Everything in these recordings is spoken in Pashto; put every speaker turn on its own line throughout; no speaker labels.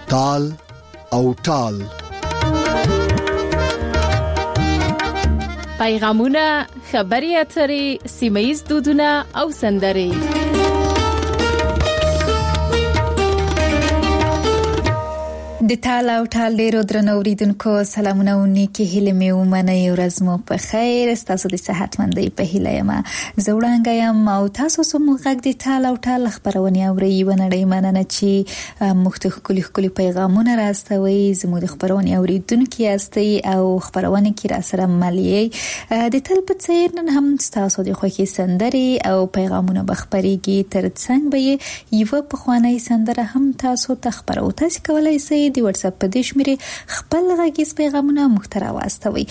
تال او ټال.
پیغامونه، خبري اترې، سیمه‌ییز دودونه او سندرې.
د تال او ټال ډیرو درنو اوریدونکو سلامونه او نیکی هیله مې ومنه. یو ورځ مو په خیر، تاسو د صحت مندۍ په هیله یم. زه وړاندې یم او تاسو سم غږ د تال او ټال خبرونه اوري. ونړۍ مننه چې مختلف کلی پیغامونه راستوي. زموږ خبرونه اوریدونکو یاستئ او خبرونه کې را سره ملي د تل په څیر نن هم تاسو د خوښي سندري او پیغامونه بخبريږي. ترڅنګ به یو په خواني سندره هم تاسو ته خبرو. تاسو کولای شئ د واتس اپ په دې شمیره خپل غږیز پیغامونه محتوا واستوي.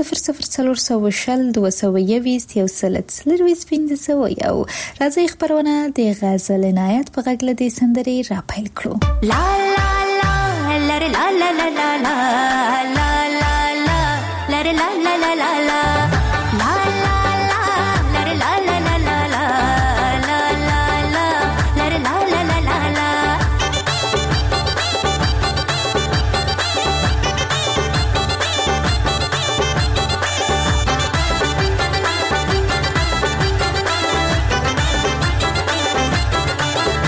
00420 او راځي خبرونه د غزل عنایت په غږ لدی سندري را پیل کړو.
لا لا لا لا لا لا لا لا لا لا لا لا لا لا لا لا لا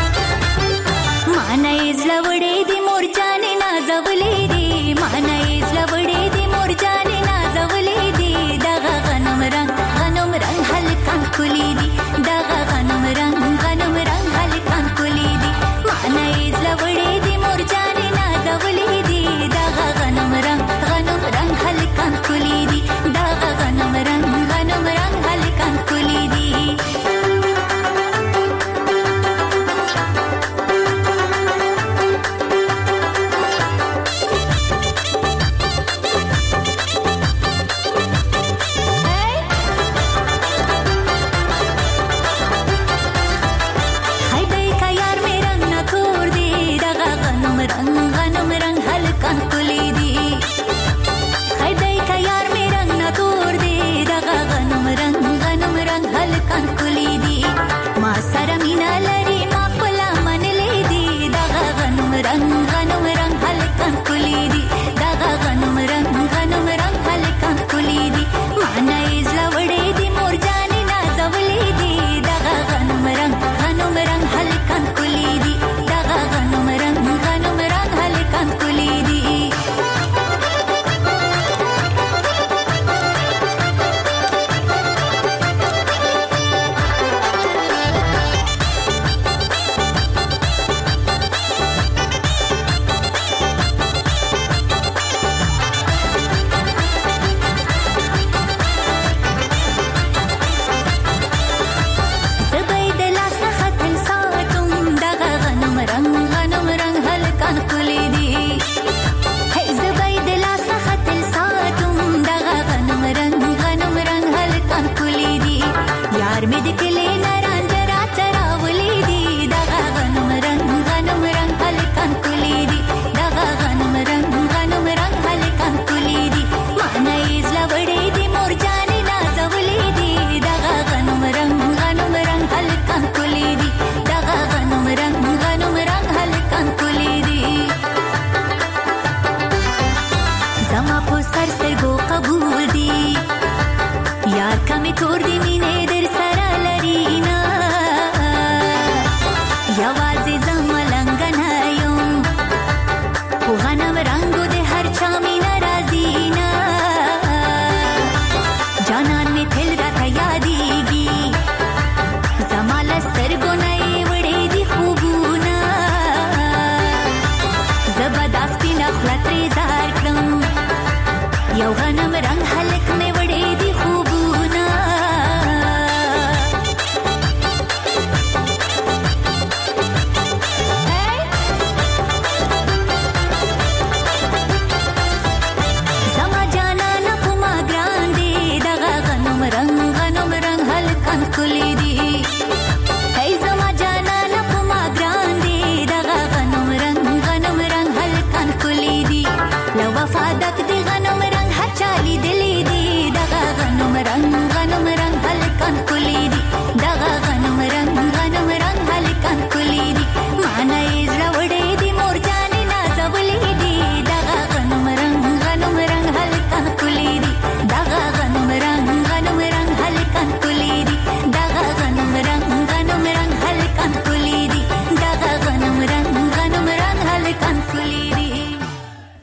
Mana is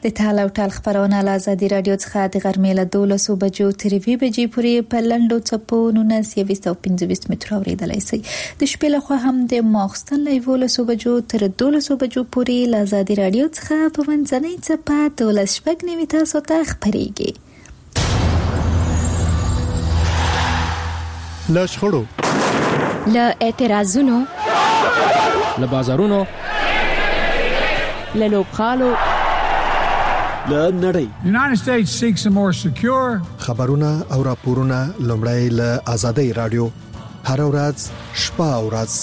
د ټال او ټال خبرونه له ازادي رادیو څخه د غرمې له 12 بجو تر 2 بجې پورې په لنډو څپو 1925 متر اوریدلای شي. د شپې له خوا هم د ماخستن له 11 بجو تر 12 بجو پورې له ازادي رادیو څخه په منځنۍ څپه 12 تاسو ته خبرېږي.
له شخړو،
له اعتراضونو،
له بازارونو،
له لوبغالو،
له نړۍ.
United States seeks a more secure.
خبرونه او راپورونه لومړی له ازادي رادیو هر ورځ شپه او ورځ.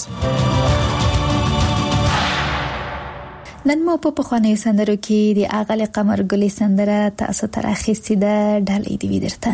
نن مو په خوانې سندرو کې د اغل قمر ګلې سندره تاسو ته راخېستې ده. ډالۍ دی ودرته.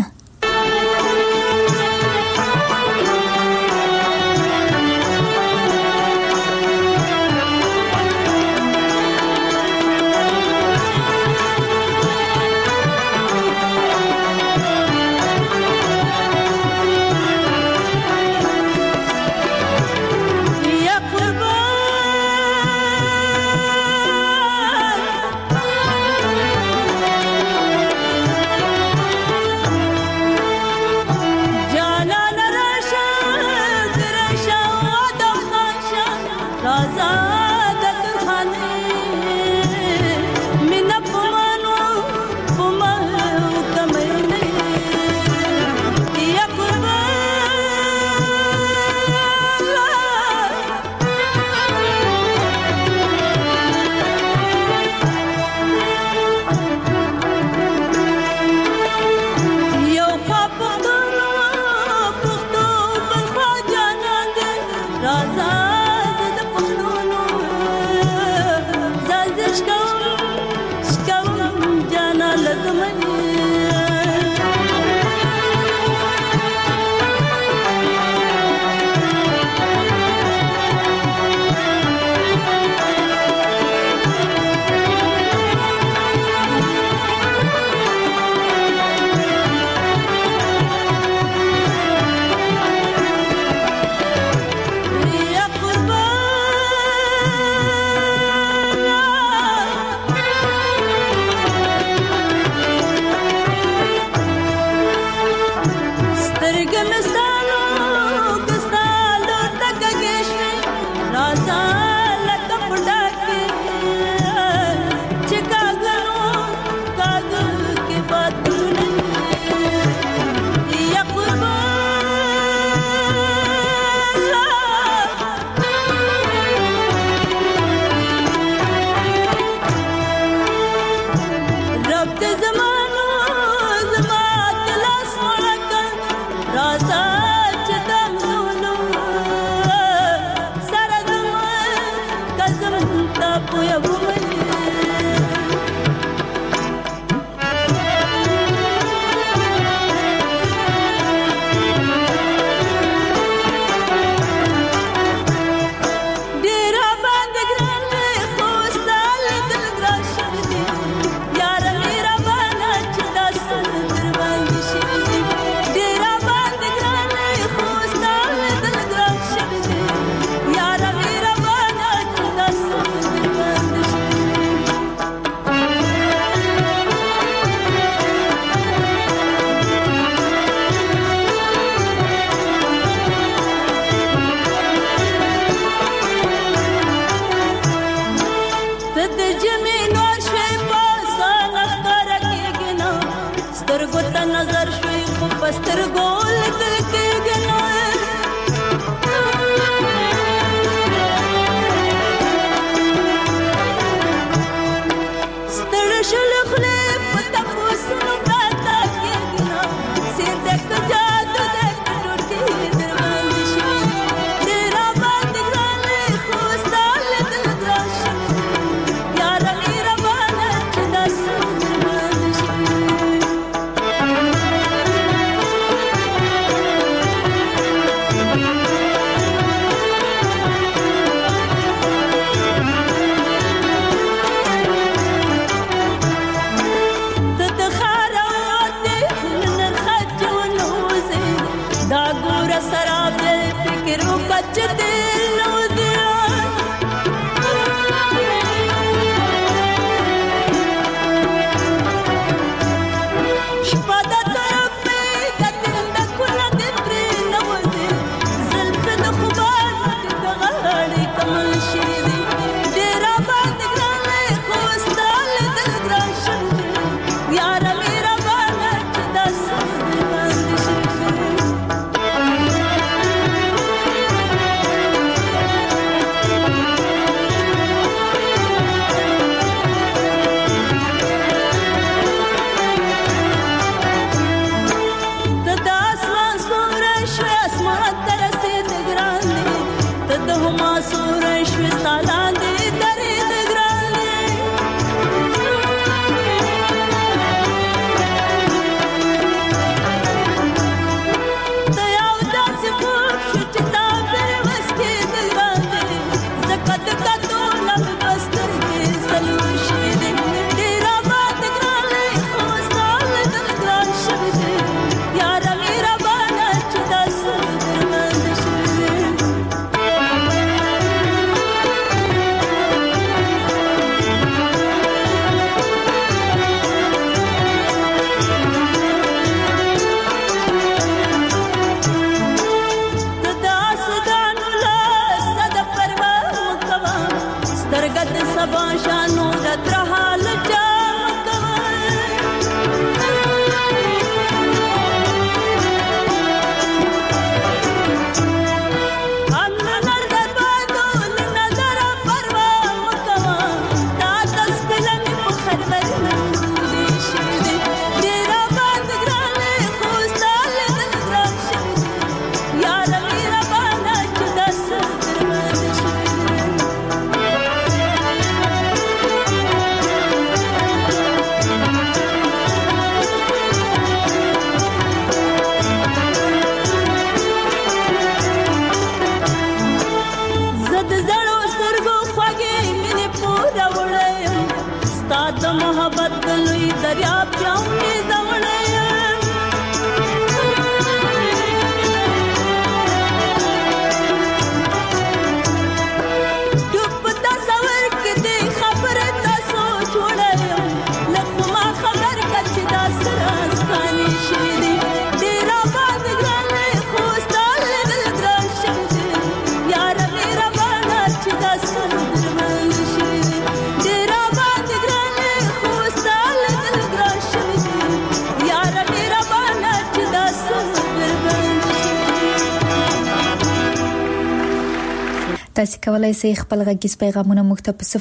تاسو کولای شئ خپل غږیز پیغامونه موږ ته په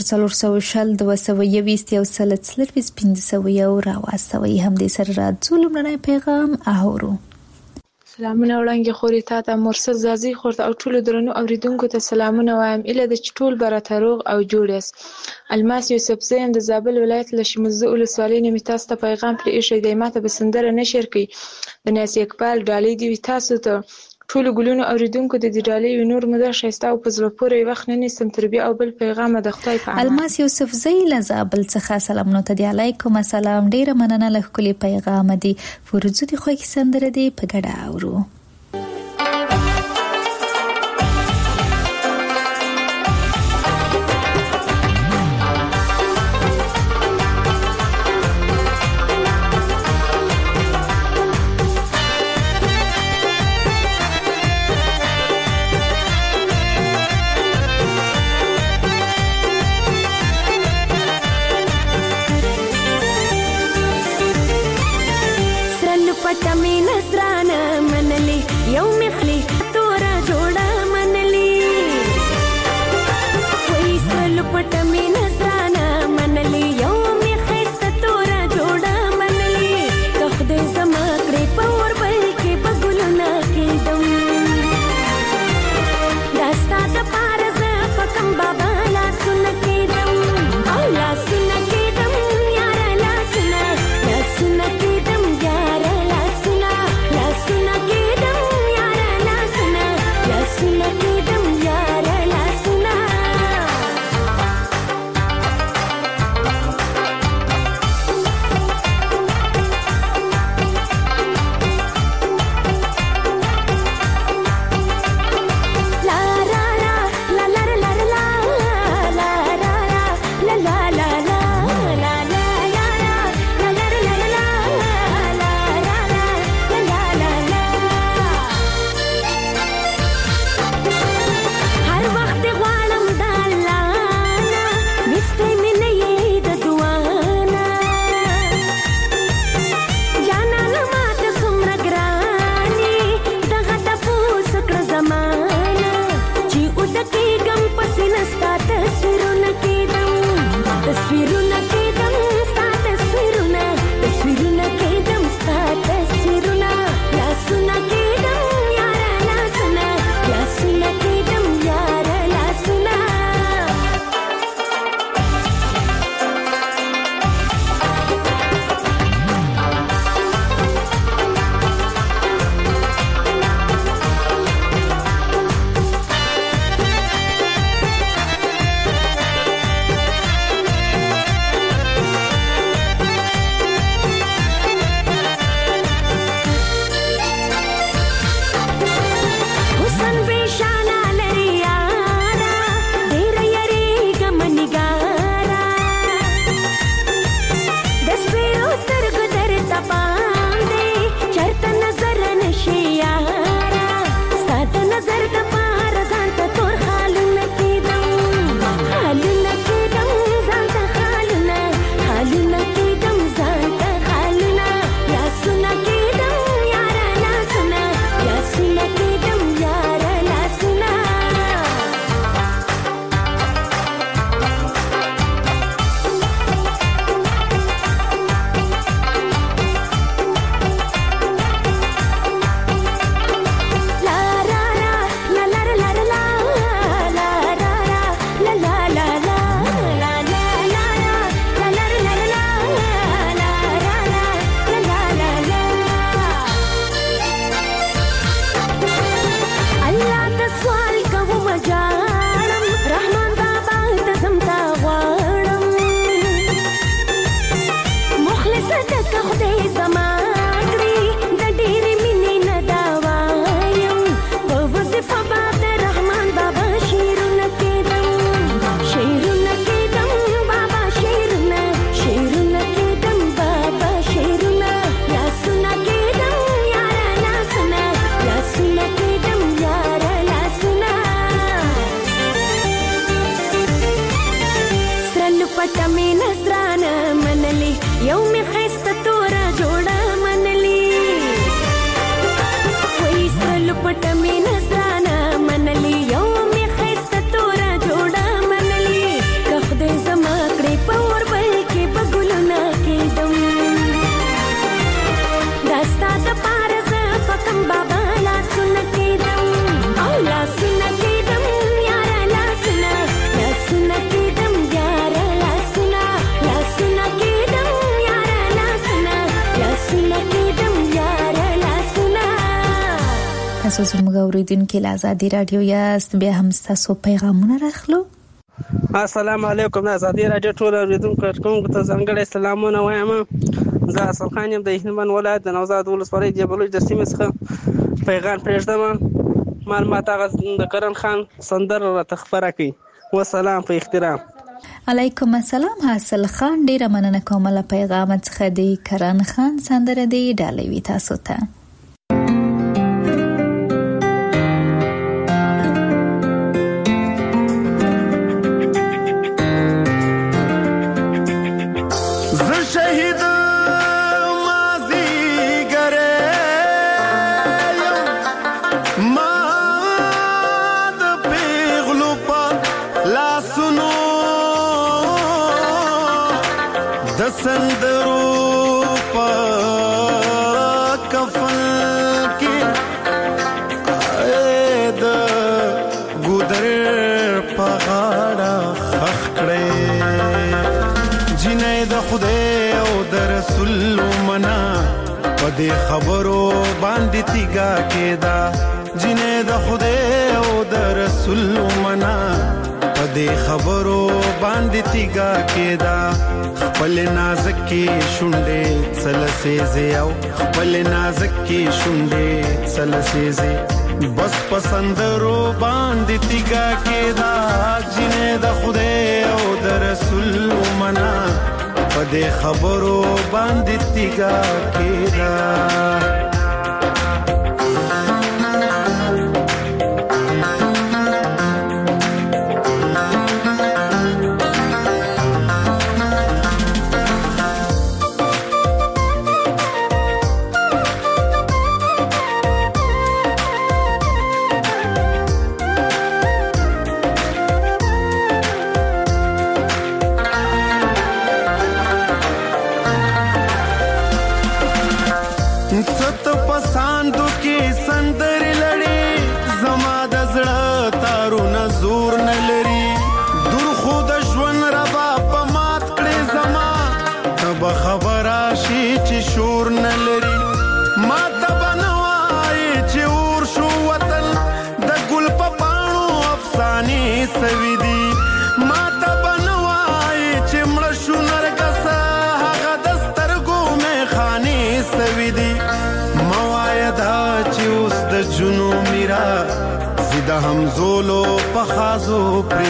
00420 راواستوئ. هم دې سره راځو لومړنی پیغام اورو.
سلامونه وړاندې خوري تا ته مرسل زازي خورته او ټول درنو اوریدونکو ته سلامونه وایم. اله د ټول برته روغ او جوړ یاست. الماس یوسف زین د زابل ولایت له شمزه ولسوالۍ نه تاسو ته پیغام پرې ایښی دی. ماته به سندره نشر کړي د ناس اقبال ډالۍ دی تاسو ته ټول ګلونو اوریدونکو د دې ډالۍ نور مده شایسته او پزله پورې وخت نه نستم تربیه او بل پیغام د خدای په امان.
الماس یوسف زین له زابل څخه سلامونه ته دی. علیکم السلام. ډیره مننه له خپل پیغام دی. فرزو دی خو کی سندره دی په ګډه اورو.
پټه می نظرانه منلې
ستا تصویرونه کېدم تصویرونه کېدم ستا تصویرونه تصویرونه کېدم ستا تصویرونه لاسونه کېدم یاره لاسونه لاسونه کېدم یاره لاسونه تاسو زموږ اوریدونکو له آزادي رادیو یاست بیا هم تاسو پیغامونه راخلو.
السلام علیکم آزادي رادیو ټول اوریدونکو ته ځانګړي سلامونه وایم. زه اصل خان یم د هلمند ولایت د نوزاد ولسوالۍ د بلوچ د سیمې څخه پیغام پرېږدم. معلومات هغه د کرن خان سندره راته خپره کړي. والسلام په احترام.
علیکم السلام حاصل خان، ډیره مننه کوم له پیغام څخه. د کرن خان سندره دی ډالوي تاسو ته.
د خبرو باندې تیګه کېدا جنې د خدای او د رسول منا په دې خبرو باندې تیګه کېدا خپل نازک کې شونډې څلسېزې او خپل نازک کې شونډې څلسېزې بس پسندرو باندې تیګه کېدا جنې د خدای او د رسول منا په دې خبرو باندې تیګه کېدا.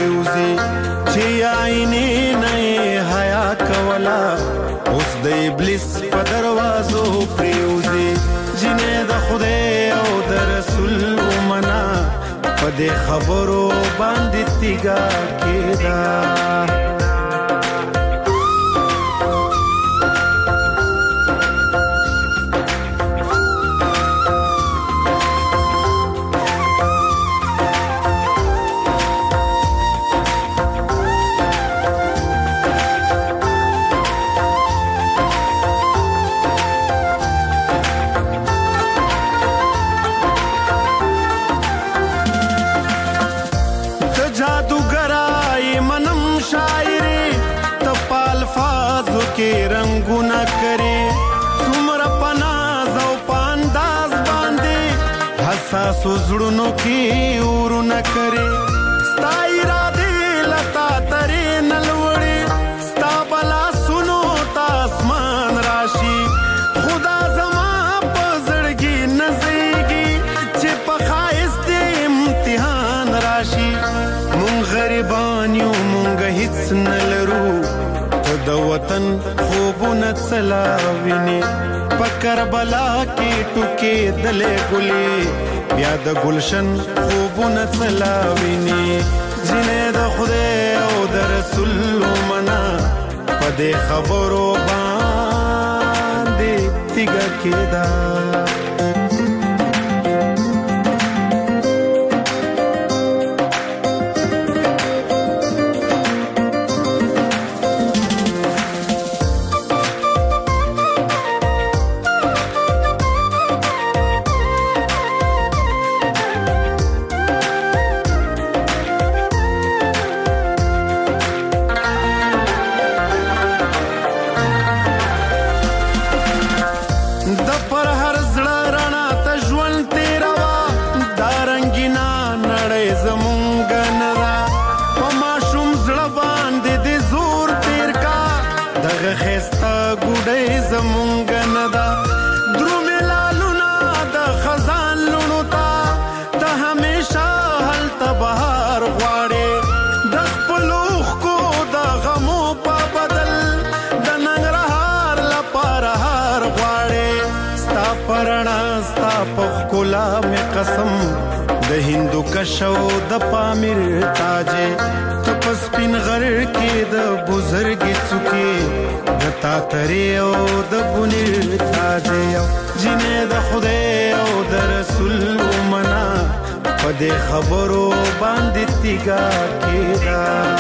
پریوزی چې آینه نه حیا کولا اوس د ابلیس په دروازو پریوزی جنې د خدای او د رسول ومنا په دې خبرو باندې تیګا کېدا کې رنگونه کرے څومره پناز او پانداز باندې حساس زړونو کې ورونه کرے ستا اراده لتا ترې نلوړې ستا بلا سنو تا اسمان راشي خدا زما په زړګي نزيږي چې په خایست امتحان راشي مونږ غریبان یو مونږ هیڅ نلرو د وطن خوبونه څلاویني په کربلا کې ټوکې دلې ګلې بیا د گلشن خوبونه څلاویني جنې د خدای او د رسول منا په دې خبرو باندې تیګه کېدا قسم د هندو کشو د پامیر تاجه تپس پین غر کې د بزرګي څوکي د تاتری او د بنیر تاجه جنې د خدای او د رسول منا په دې خبرو باندې تیګا کېدا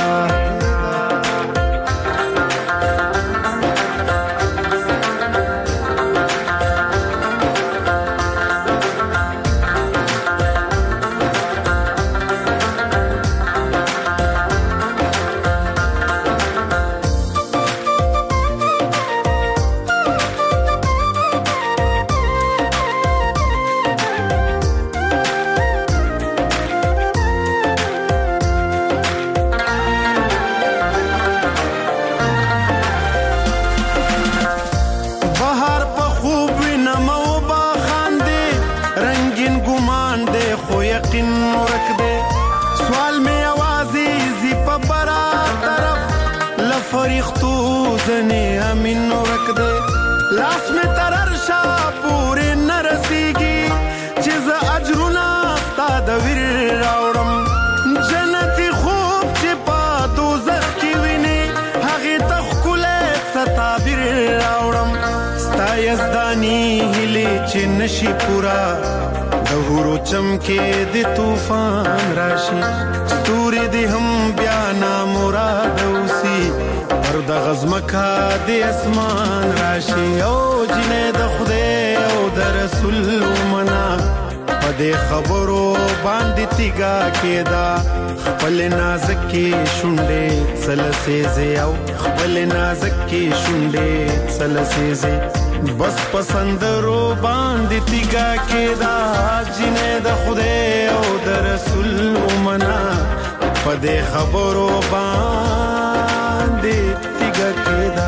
لاس میں ترر شا پوری نرسیگی چیز اجرونا ستا دویر راوڑم جنتی خوب چپا دوزخ کی وینی حقی تخکولیت ستابیر راوڑم ستا یزدانی ہلی چی نشی پورا دہورو چمکے دی توفان راشی ستوری دی ہم بیانا مراد اوسی د غزمکا د اسمان راشي او جنې د خدای او د رسول منا په دې خبرو باندې تیګا کېدا خپل نازکې شونډې څلسېزې او خپل نازکې شونډې څلسېزې بس پسندرو باندې تیګا کېدا جنې د خدای او د رسول منا په دې خبرو باندې تیګا کېدا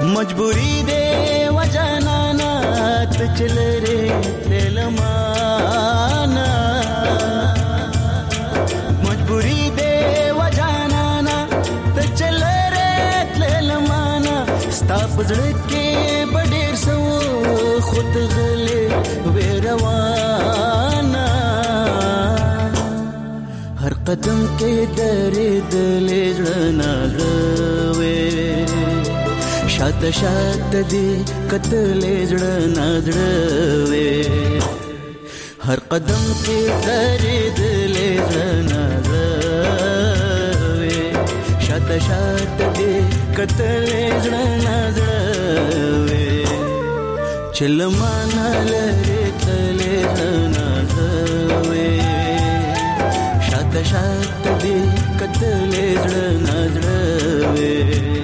मजबूरी दे वजनाना त चल रे तेलमाना मजबूरी दे वजनाना त चल रे तेलमाना स्ताप झड़के बड़े सो खुद गले वेरवाना हर कदम के दर्द ले जड़ना रवे शात शात दे कतले जड़ना जड़वे हर कदम के दर्द ले जड़ना रवे शात शात दे कतले जड़ना जड़वे चल माना लरे तले जड़ना जड़वे शात शात दे कतले जड़ना जड़वे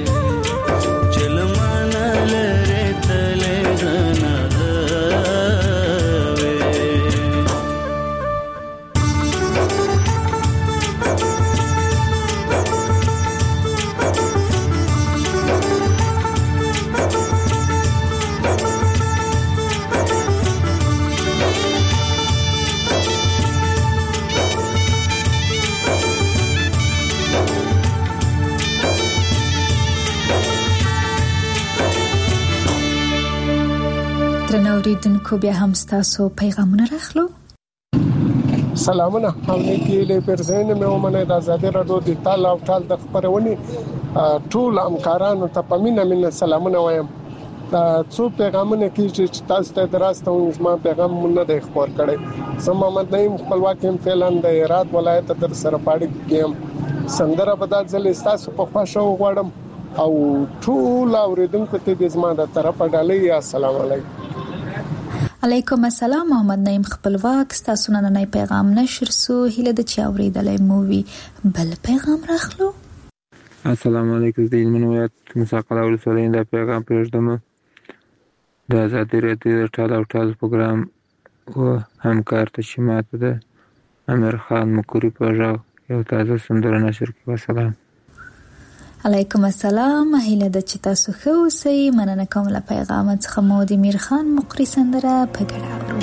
اوریدونکو بیا هم ستاسو پیغامونه راخلو.
سلامونه او نیکی له پرځین مې ومنه د آزادۍ راډیو د تال او ټال د خبرونې ټول همکارانو ته پمینه سلامونه وایم. څو پیغامونه کې چې تاسو ته دراسته وو ما پیغام مونږ نه خبر کړي. سم محمد نعیم خپلواک هم فعلان د هرات ولایت در سره پاړی کېم سندره بدل ځل تاسو په خوښو غواړم او ټول اوریدونکو ته د زما د طرفه ډالۍ السلام علیکم.
علیکم السلام. محمد نعیم خپلواک ستاسو نن پیغام نشر سو هله د چا اوریدلې مووي بل پیغام راخلو.
السلام علیکم. د منویات مساقله ولسوالۍ د پیغام پرېږدم د آزادۍ راډیو د ټال او ټال پروګرام او همکار ته چې ماته د امیر خان مکوري په ژغ یو تازه سندره نشر کړه. سلام
علیکم السلام. هله د چتا سخه اوسئ. مننه کوم له پیغام څخه مو د امیر خان مقری سندره په ګډه اورو.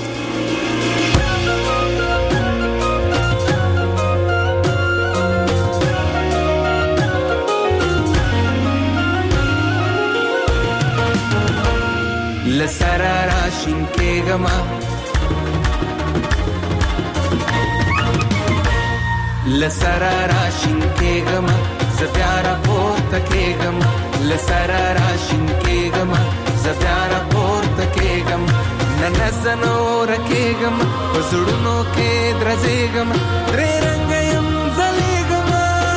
لسرا راشین کېګما لسرا راشین کېګما زبیارا پورته کېګم لسرا راشین کېګم زبیارا پورته کېګم نن زنو رکېګم پزړونو کې درځېګم درې رنگ يم زلېګم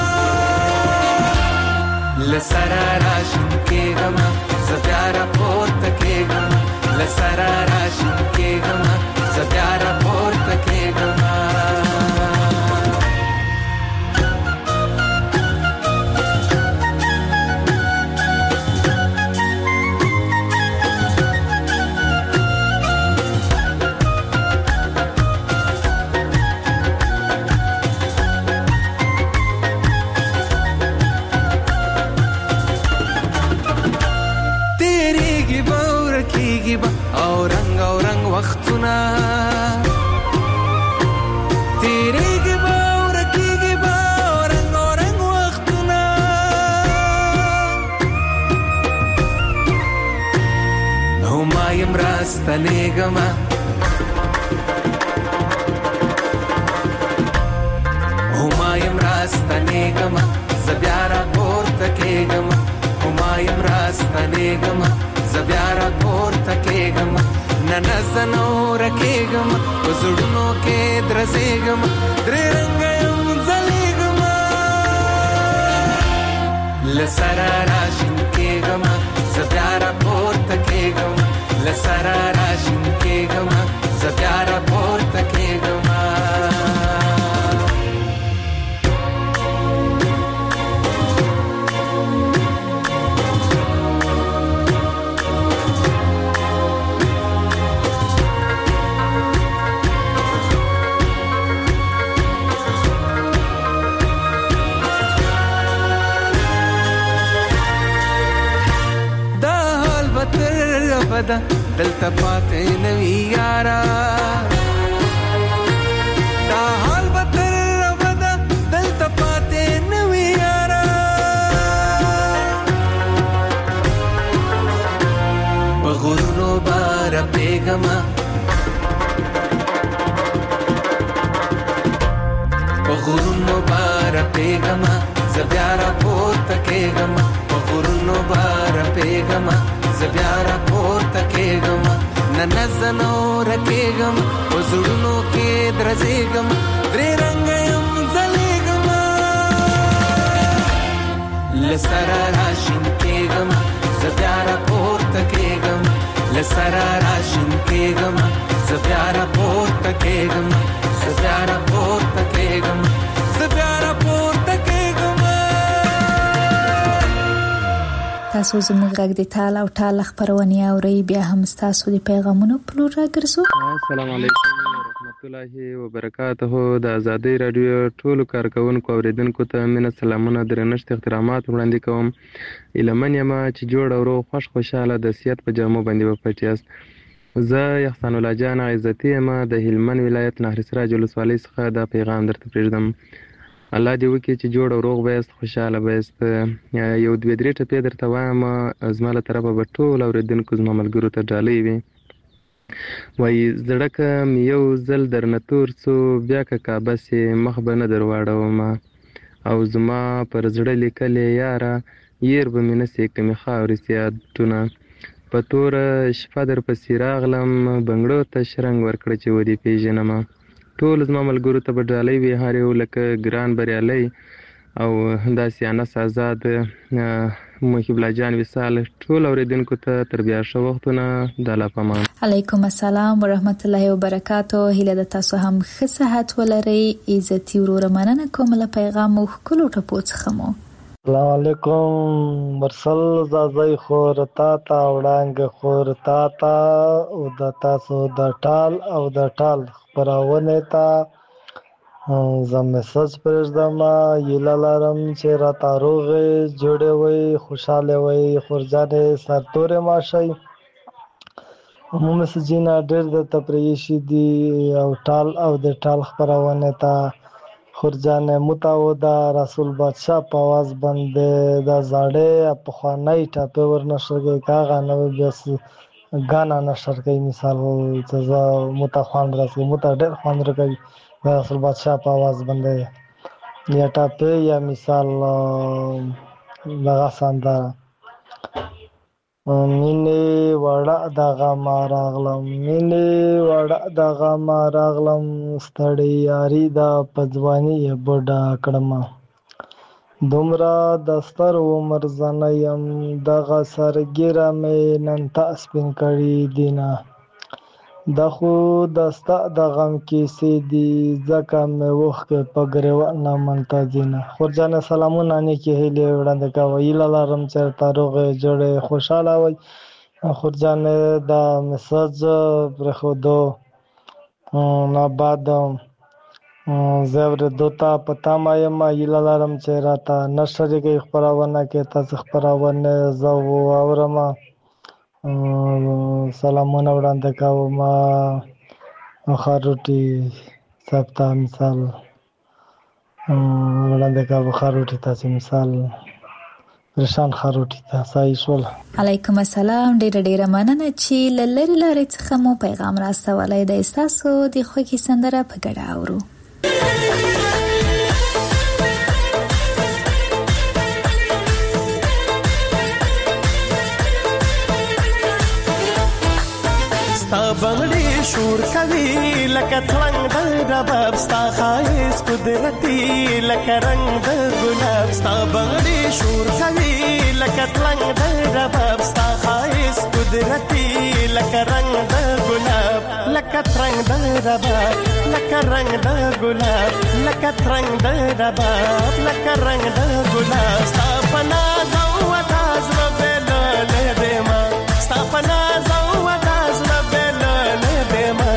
لسرا راشین کېګم زبیارا پورته کېګم لسرا راشین کېګم زبیارا پورته کېګم اورنګ وختونه تیریږي به ورکیږي به اورنګ وختونه نو ما یم راستنېږمه ما یم راستنېږمه زه بیا راپورته کېږمه ما یم راستنېږمه زه بیا راپورته کېږمه نن زنو رکېږم په زړونو کې درځېږم درې رنګه یم ځلېږمه له سره راشین کېږمه زه بیا راپورته کېږم له سره راشین کېږمه زه بیا راپورته کېږمه رودا دلته پاتې نوي یارا دا حال به تر رودا دلته پاتې نوي یارا په غرونو بار پیغما په غرونو بار پیغما زبیارا پورته کېږم په غرونو بار پیغما زبیارا پورته کېږم نن زنو رکېږم په زړونو کې درځېږم درې رنګه یم ځلېږم لسره راشین کېږم زبیارا پورته کېږم لسره راشین کېږم زبیارا پورته کېږم زبیارا پورته کېږم زبیارا پورته کېږم
تاسو زموږ غږ د ټال او ټال خبرونه اورئ بیا هم تاسو د پیغامونو په لور راګرځو.
السلام علیکم ورحمت الله وبرکاته. د ازادۍ رادیو ټولو کارکونکو اوریدونکو ته مینه سلامونه درنښت احترامات وړاندې کوم. ایلمن یم چې جوړ او روغ خوشاله د سیادت په جامو باندې وپټ یاست. زه احسان الله جان عزتي یم د هلمند ولایت نهر سراج ولسوالۍ څخه دا پیغام درته پرېږدم. الله دې وکړي چې جوړ او روغ بایست خوشاله بایست. یو دوې درې ټپې درته وایم زما له طرفه به ټول اورېدونکو زما ملګرو ته ډالۍ وي. وایي زړه که مې یو ځل درنه تور څو بیا که کعبه سې مخ به نه در واړومه او زما پر زړه لیکلې یاره ير به مې نه سې کمې خاورې سیادونه په توره شپه در پسې راغلم بنګړو ته شرنګ ورکړه چې ودې پېژنمه. ټول زما ملګرو ته به ډالۍ وي هر یو لکه ګران بریالی او داسې انس آزاد محب الله جان وصال ټول اوریدونکو ته تر بیا ښه وختونه د الله په امان.
علیکم السلام ورحمت الله وبرکاته. هیله د تاسو هم ښه صحت ولرئ. عزتي وروره مننه کوم له پیغام مو ښکلو ټپو څخه مو.
السلام علیکم مرسل زازای خور تا تا وړانګ خور تا تا او د تاسو د ټال او د ټال خبرونه تا زه میسج پرېږدم. هیله لرم چې راته روغې جوړې وئ خوشحاله وئ خورجانې سرتورې ماشئ. میسجونه ډېر درته پرېښي دي او ټال او د ټال خپرونه ته خورجانې متعوده رسول بادشاه په آواز باندې د زاړې پخوانۍ ټاپې ورنشر کوي که هغه نوې بیا ګانا نشر کوي. مثال چې زه مته خوند راځي مته ډېر خوند راکوي د رسول بادشاه په آواز باندې یا ټاپې یا مثال دغه سندره مینې وړه دغه ما راغلم مینې وړه دغه ما راغلم ستړی یاري دا په ځواني یې بوډا کړمه دومره د ستر عمر زنه یم دغه سرګیره مې نن ته سپین کړي دینه د خو د ستا د غم کیسې دي ځکه مې اوښکې په ګریوان نه منتظینه. خورجانې سلامونه نیکې هیلې وړاندې کوه. هیله لرم چې ورته روغې جوړې خوشحاله وئ. خورجانې د میسج پرېښودو نه بعد زه اورېدو ته په تمه یم. هیله لرم چې راته نه شریکوي خپرونه کې تاسې خپرونې زه واورم. سلامونه وړاندې کوم خاروټي صاحب ته مثال وړاندې کوم خاروټي تاسې مثال پریشان خاروټي ته صحیح شول.
علیکم السلام. ډېره مننه چې له لرې لارې څخه مو پیغام راستولی دی. ستاسو د خوښې سندره په ګډه اورو.
ستا بنگړي شور کوي لکه ترنګ د رباب ستا خایس قدرتي لکه رنگ د ګلاب ستا بنگړي شور کوي لکه ترنګ د رباب ستا خایس قدرتي لکه رنگ د ګلاب لکه ترنګ د رباب لکه رنگ د ګلاب لکه ترنګ د رباب لکه رنگ د ګلاب ستا پنا زو وتاز ربل له دما ستا پنا زو وتاز ربل له دما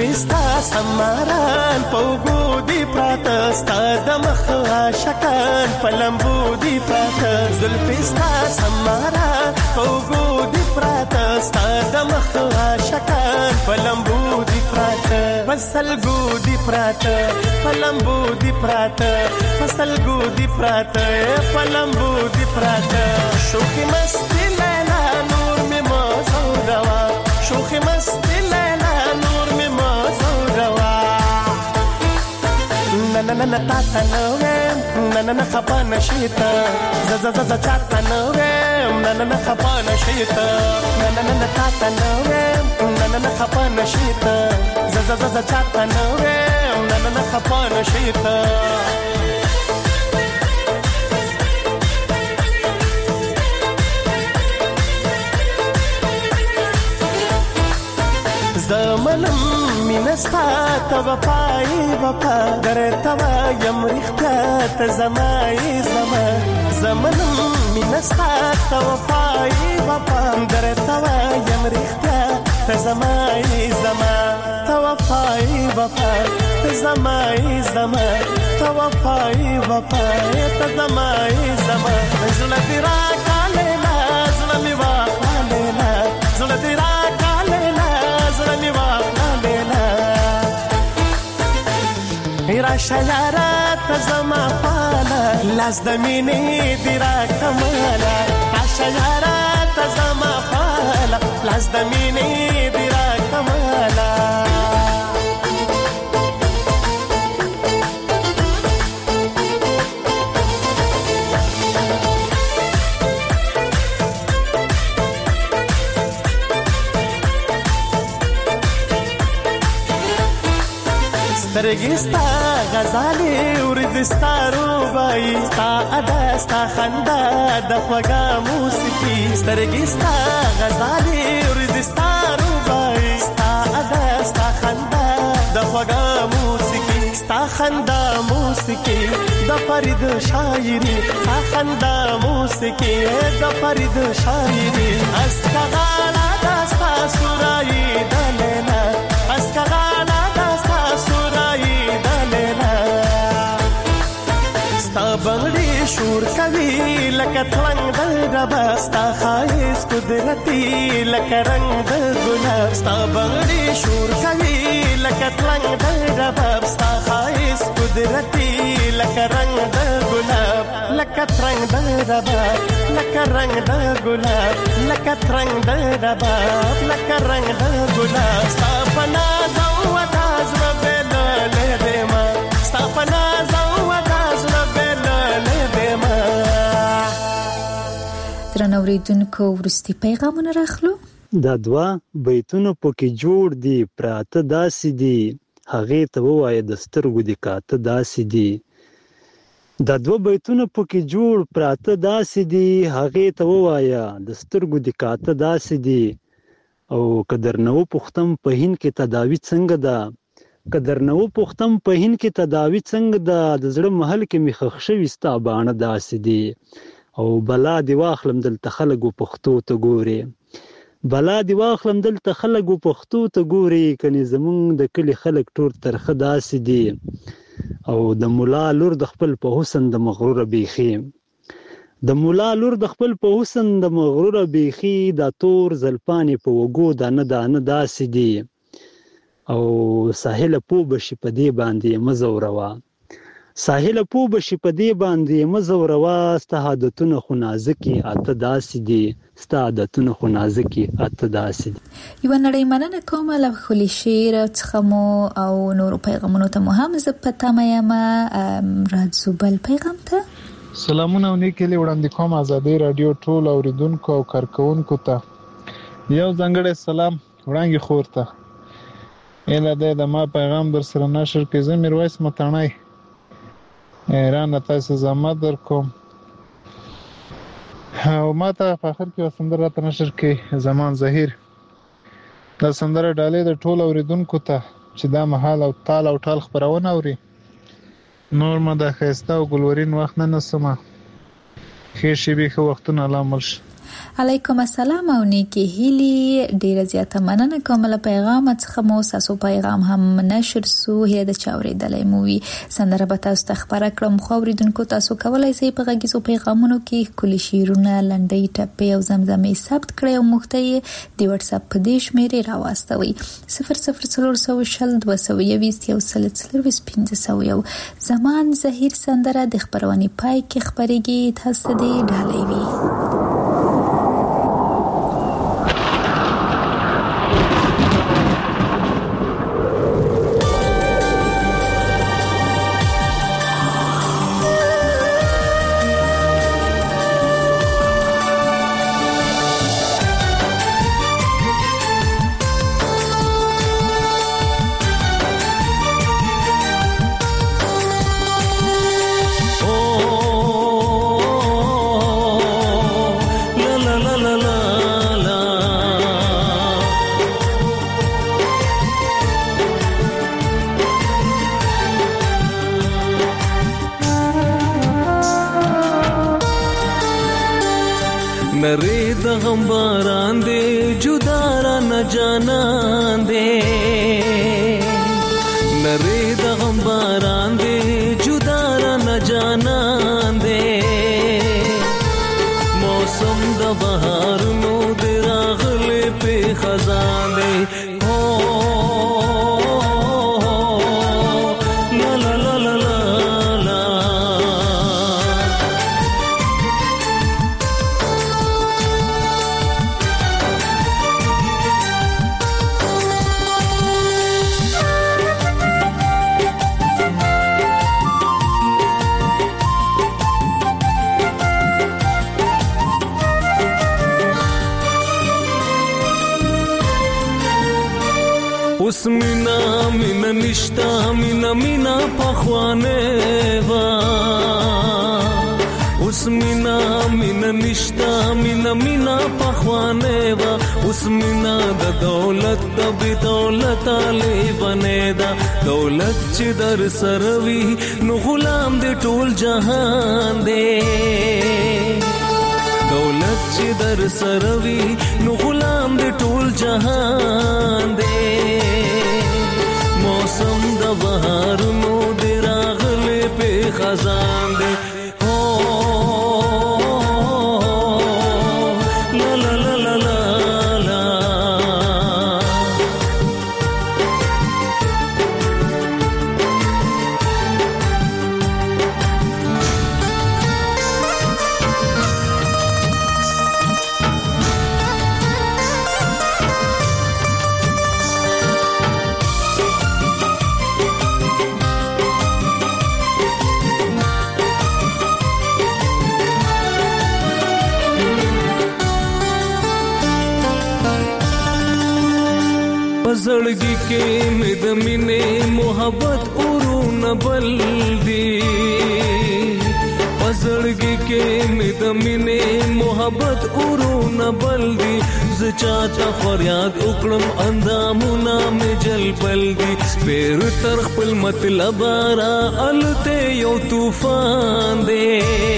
زلفې ستا سماران په اوږو دي پراته ستا د مخ عاشقان په لمبو دي پراته زلفې ستا سماران په اوږو دي پراته ستا د مخ عاشقان په لمبو دي پراته په سلګو دي پراته په لمبو دي پراته په سلګو دي پراته په لمبو دي پراته شوخي مستي لیلا نور مې مزوروا شوخي مستي لیلا نور مې مزوروا نن تا ته نو نن خپه نشیتا ز ز ز چاته نو نن خپه نشیتا نن تا ته نو نن خپه نشیتا ز ز ز چاته نو نن خپه نشیتا زمنم مینستا ته وفای وفا درته وایم رښتیا ته زمای زما زمنم مینستا ته وفای وفا درته وایم رښتیا ته زمای زما ته وفای وفا ته زمای زما ته وفای وفا ته زمای زما زړه دې راکاله زړه مې واخاله زړه دې راشه یاره ته زما فاله لاس د مینې دې راکماله راشه یاره ته زما فاله لاس د مینې دې راکماله سترګې ستا غزالې ورځې ستا روبایي ستا ادا ستا خندا د خوږه موسیقي سترګې ستا غزالې ورځې ستا روبایي ستا ادا ستا خندا د خوږه موسیقي ستا خندا موسیقي د فرید شاعري ستا خندا موسیقي د فرید شاعري اسکغالا دا ستا سورایي د لیلا اسکغالا بنگړي شور کوي لکه تلنګ د رباب ستا خایس قدرتي لکه رنگ د ګلاب ستا بنگړي شور کوي لکه تلنګ د رباب ستا خایس قدرتي لکه رنگ د ګلاب لکه ترنګ د رباب لکه رنگ د ګلاب لکه ترنګ د رباب لکه رنگ د ګلاب ستا پنا زو وتاز ربل له دما ستا پنا زو
درنوریدونکو ورستی پیغامونه راخلو
دا دوا بیتونه پکې جوړ دي پراته داسې دي هغې ته ووایه د سترګو دي کاته داسې دي دا دوا بیتونه پکې جوړ پراته داسې دي هغې ته ووایه د سترګو دي کاته داسې دي او که درنه وپوښتم په هند کې تداوي څنګه ده که درنه وپوښتم په هند کې تداوي څنګه ده د زړه محل کې مې ښخ شوي ستا باڼه داسې دي او بلا دی واخلم دلته خلک پښتو ته ګوري بلا دی واخلم دلته خلک پښتو ته ګوري کني زمونږ د کلی خلک ټول ترخه داسې دي او د مولا لور د خپل په حسن د مغرور بیخي د مولا لور د خپل په حسن د مغرور بیخي دا تور زلپانی په وګو دانه داسې دي او ساحل پو بشي په دې باندې مزوروا ساحل پو بشي په دې باندې مزوروا ستا عادتونه خو نازکي اته داسې دي ستا عادتونه خو نازکي اته داسې دي
یو نړۍ مننه کوم له خولي شعر څخه مو او نور پیغامونو ته مو هم زه پته مې راځو بل پیغام ته
سلامونه ونیکلي وړاندې کوم ازادي رادیو ټول اوریدونکو او کارکونکو ته یو ځنګړی سلام وړاندې خورته اله د ما پیغام در سره نشر کې زه میرویس متانای ایران تاسو زما در کوم او ما ته په اخر کې وسندره ته نشر کې زمان ظهیر د سندره ډالې د ټول اوریدونکو ته چې دا محل او تال او ټال خبرونه اوري نور ما د خيسته او ګلورین وخت نه نسمه خیر شي به وختونه لامل
علیکم السلام او نیکی هیلی ډیره زیاته مننه کوم له پیغام څخه مو تاسو پیغام هم نشر سو هي د چاورېدلې مووي سندره به تاسو ته خبره کړم خو اوریدونکو تاسو کولای شئ په غږیزو پیغامونو کې کلی شیرونه لنډۍ ټپې او زمزمې ثبت کړئ او موږ ته د واتس اپ په دې شمیرې راواستوي 00322 زمان زهیر سندره د خبرونې پای کې خبرېږي تاسو دې ډالۍ وي
غمباران دے جدارا نہ جانان دے نرے دا غمباران دے جدارا نہ جانان دے موسم دا بہار نو دے راغلے پہ خزان دے اس مینا مینا نشتا مینا مینا پخوانے وا اس مینا مینا نشتا مینا مینا پخوانے وا اس مینا دا دولت دا بی دولت آلی بنے دا دولت چی در سروی نو غلام دے ټول جہان دے دولت چی در سروی نو غلام دے ټول جہان دے موسم دا بہار نو دے راغلے پہ خزان دے لا لا لا لا لا لا زړګي کې مې د مینې محبت اورونه بل دي زړګي کې مې د مینې محبت اورونه بل دي ز چاته فریاد وکړم اندامونه مې جلبل دي سپیر تر خپل مطلب را الته یو طوفان دی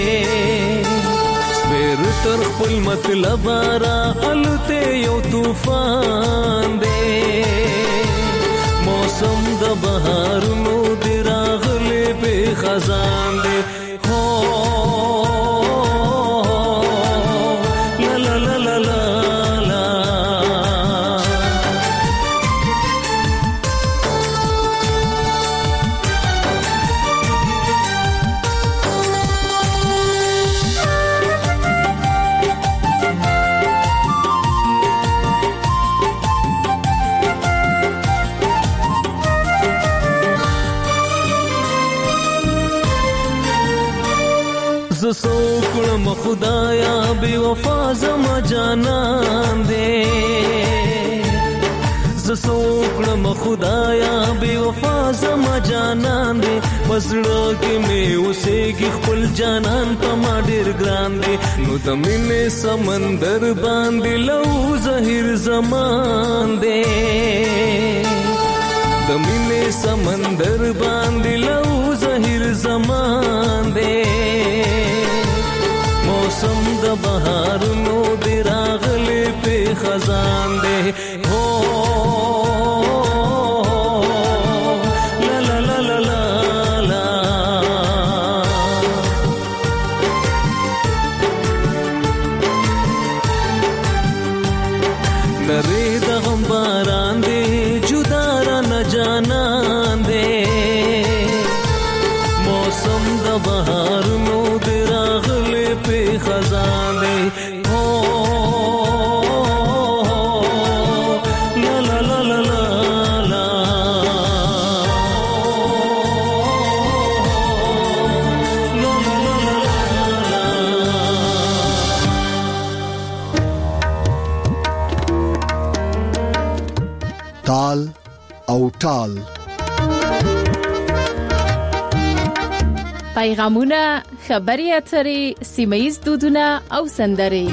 سپیر تر خپل مطلب را الته یو طوفان دی موسم د بهار نو دی راغلی به خزان دی لا لا لا لا لا سوکړم خدایا بے وفا زما جانان دے سوکړم خدایا بے وفا زما جانان دے پسړه کې مې اوسېږي خپل جانان په ما ډېر ګران دے نو د مینې سمندر باندې لو زهیر زمان دے د مینې سمندر باندې لو زهیر زمان دے موسم د بهار نو دے لري د غم باران دې جدا را نه جانان دې موسم د بهار نو دې راغلې په خزان دې
تال او ټال
پیغامونه، خبري اترې، سیمه‌ییز دودونه او سندرې.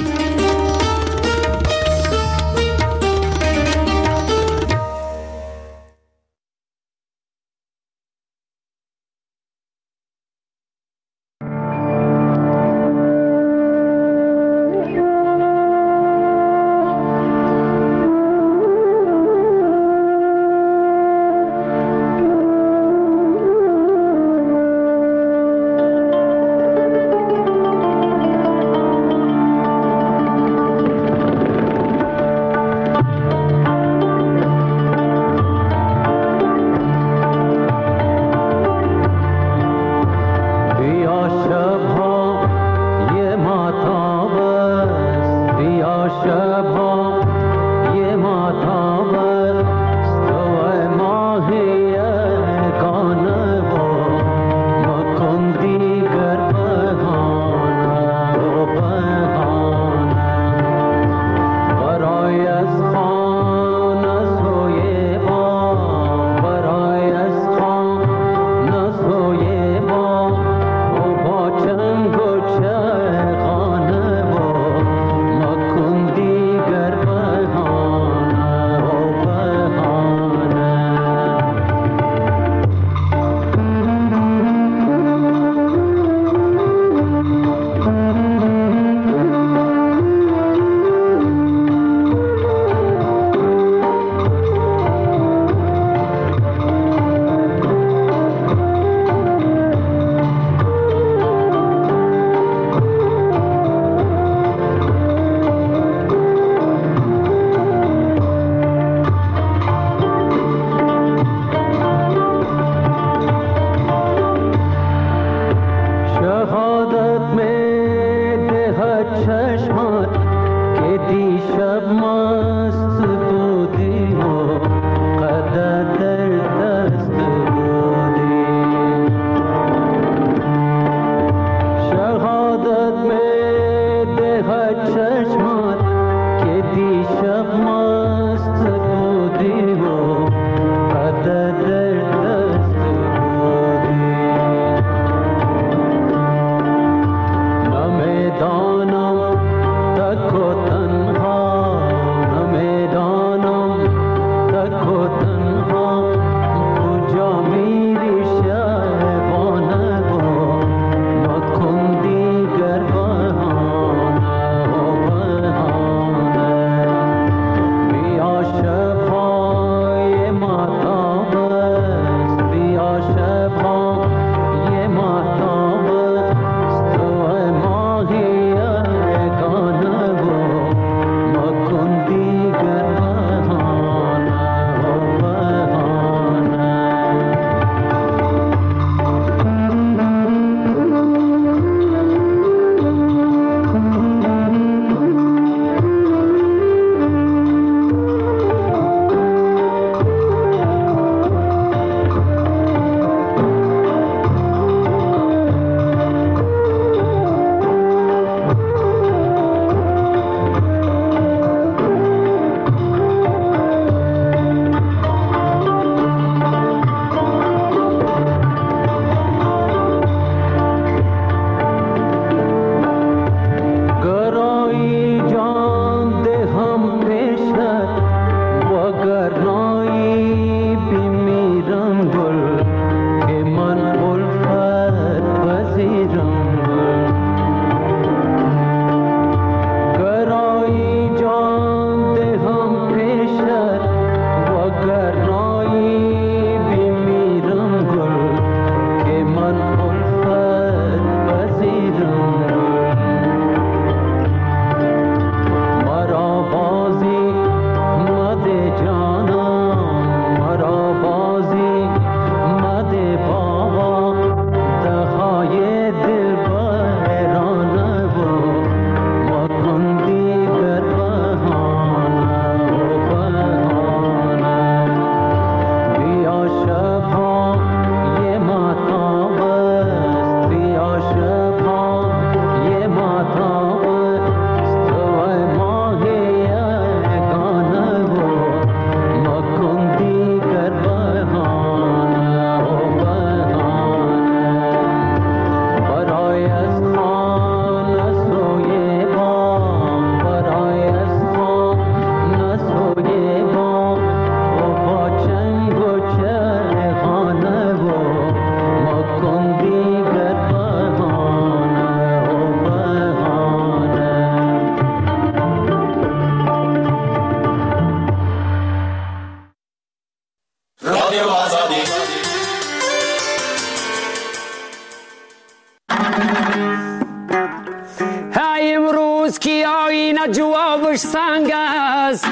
امروز کی آینه جوابش سنگ است،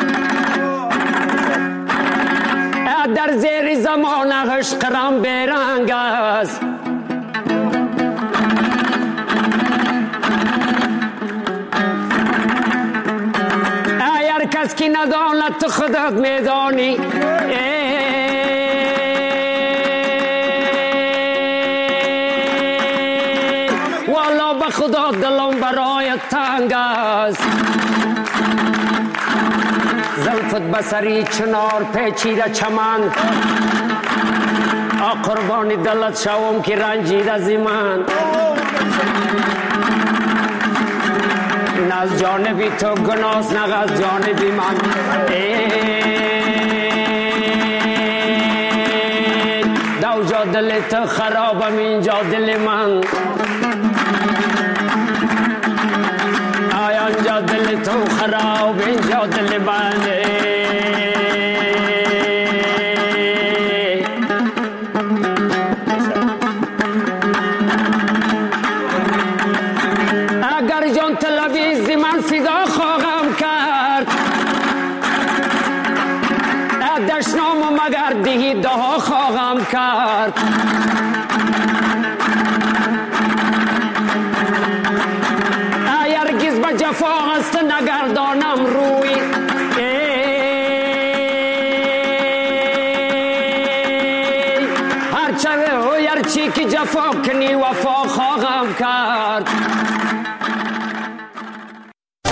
در زیر زمان عشقم بیرنگ است. اگر کس کی نداند تو خودت میدانی، والا به خدا دلم برای تنگ است. زلفت بسری چنار پیچیده چمن، قربانی دلت شوم که رنجیده زیمن. این از جانبی تو گناس نه از جانبی من. دو جا دل تو خرابم اینجا دل من، آنجا دل تو خراب اینجا دل من. اگر جان تلویزی من فدا خواهم کرد، دشنام و مگر دیگی دها خواهم کرد. هرگز به جفا است نگردانم روی، هرچه و هرچی که جفا کنی وفا خواهم کرد.